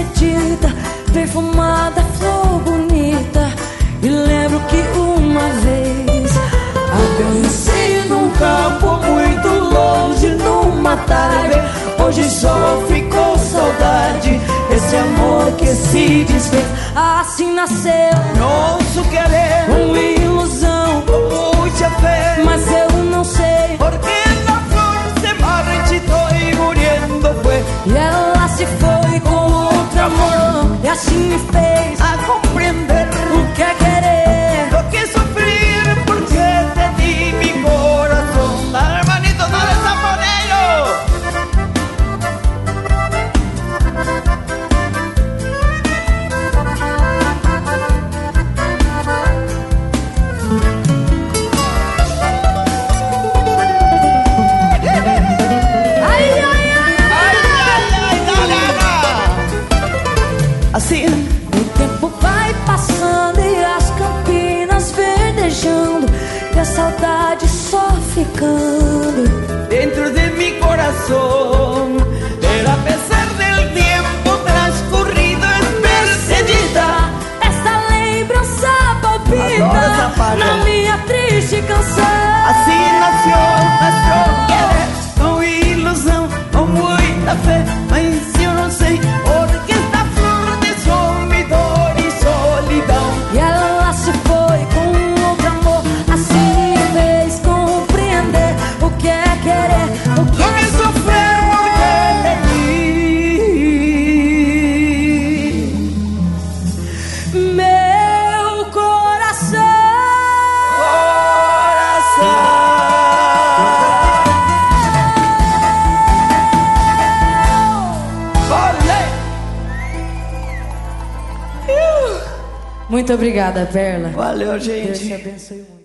acredita, perfumada, flor bonita. E lembro que uma vez a conheci num campo muito longe, numa tarde. Hoje só ficou saudade, esse amor que se desfez. Assim nasceu nosso querer, uma ilusão com muita fé. Mas eu não sei porque la flor se marchitou e muriendo fue. E ela se foi com outro amor, e assim me fez a compreender o que é querer, lo que sufrir, porque te di mi corazón. Dale, hermanito, dale, zamponero. Assim, o tempo vai passando e as campinas verdejando, e a saudade só ficando dentro de mi corazón. Pero a pesar del tiempo transcurrido es perdida, esta lembrança palpita na minha triste canção. Assim nasceu querer, com ilusão, com muita fé. Mas eu não sei porque esta flor de solidão e solidão. E ela se foi com outro amor, assim me fez compreender o que é querer, o que é sofrer, porque te di meu coração. Muito obrigada, Perla. Valeu, gente. Deus te abençoe muito.